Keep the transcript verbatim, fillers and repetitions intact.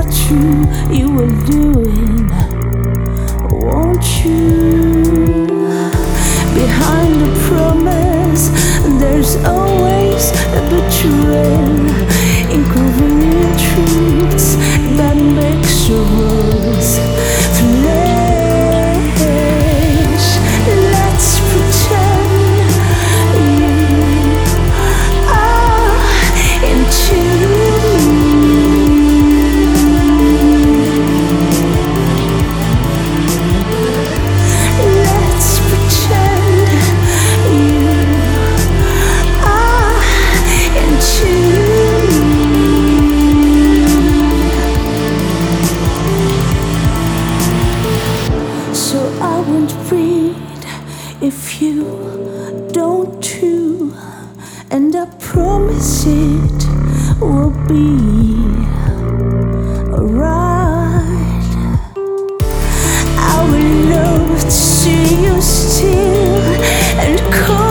true you were doing, won't you? Behind the promise, there's always a betrayal, inconvenient truths that makes your words flesh. Let's pretend you are into Let's pretend you are into So I won't read if you don't too, and I promise it will be alright. I would love to see you still and call